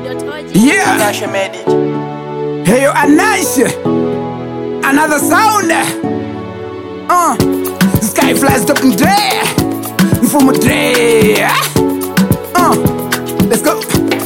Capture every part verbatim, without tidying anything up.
Yeah. Hey yo, Anaisha. Another sound. Uh. Sky flies up in there. From a day. Uh. Let's go.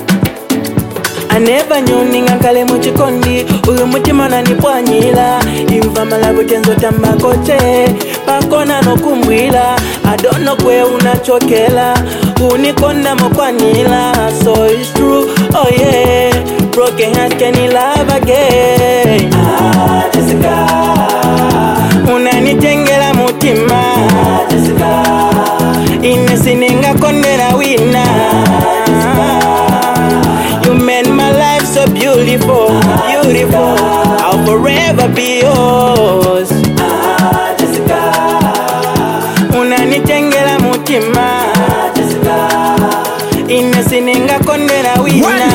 I never knew ninga kale muchikondi uyu mutima nanipwanyila imva malabu tenzo tambakoche pakona no kumbwila I don't know kwe unachokela unikonda mokwanila so it's true oh yeah broken hearts can you love again ah Jessica unanitengela mutima ah Jessica inesi ninga kondera wina you made my life so beautiful, beautiful. I'll forever be yours. Ah, Jessica. Unanitengela mutima. Ah, Jessica. Inesi ninga kondera wina.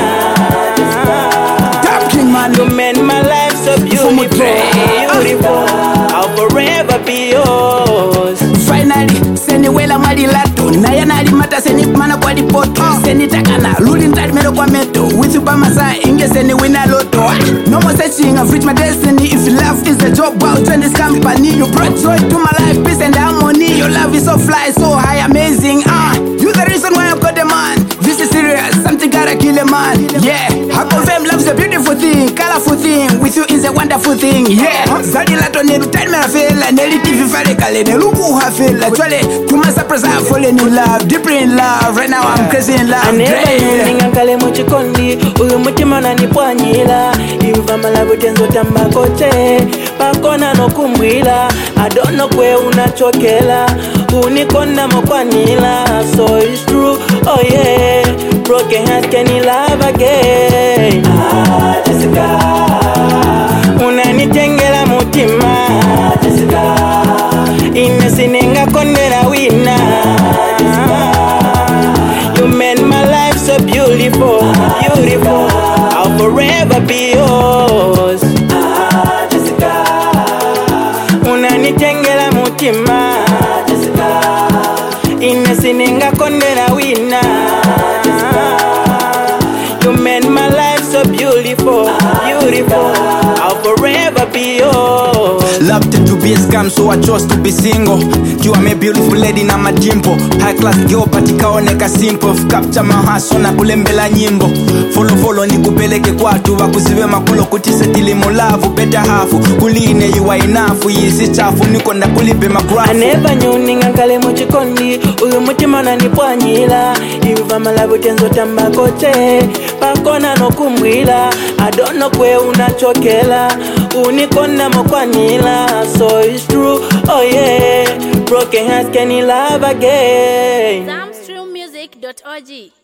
Top King man. You made my life so beautiful, beautiful. I'll forever be yours. Finally, seni wela marilato. Naya nali mata seni mana kwa lipoto. Seni takana, luli ntari mero kwa meto. With you by my side, inge seni wina loto. No more searching, I've reached my destiny. If love is a job, I'll join this company. You brought joy to my life, peace and harmony. Your love is so fly, so high, amazing. Ah, uh, you the reason why I've got the man. This is serious, something gotta kill a man. Yeah, I confirm love's a beautiful thing, colorful thing. With you is a wonderful thing. Yeah, zadi lato neru time me feel, neli T V fare kale ne luku ha feel. Actually, to my surprise I'm falling in love, deeper in love. Right now I'm crazy in love. I never knew ninga kale muchikondi uyu mutima nanipwanyila imva malabu tenzo tambakoche pakona no kumbwila I don't know kwe unachokela unikonda mokwanila so it's true oh yeah broken hearts can you love again ah Jessica unanitengela mutima ah Jessica inesi ninga kondera wina ah Jessica you made my life so beautiful, beautiful. I'll forever be yours. Ah, Jessica. Unanitengela mutima. Ah, Jessica. Inesi ninga kondera wina. Ah, Jessica. You made my life so beautiful, beautiful. I'll forever be yours. Loved to be a scam, so I chose to be single. You are a beautiful lady na majimbo. High class girl, but ikaoneka simple. Capture my heart, so na kulembela nyimbo. Follow follow ni kupeleke kwatu. Wakuziwe makulo kutise tilimo lavu. Better half, kuline you are enough. Yisi chafu, niko nda kulipe magrafu. I never knew ninga kale muchikondi uyu mutima nanipwanyila imva malabu tenzo tambakoche pakona no kumbwila I don't know kwe unachokela unikonda mokwanila so it's true oh yeah broken hearts can you love again Zamstream music dot org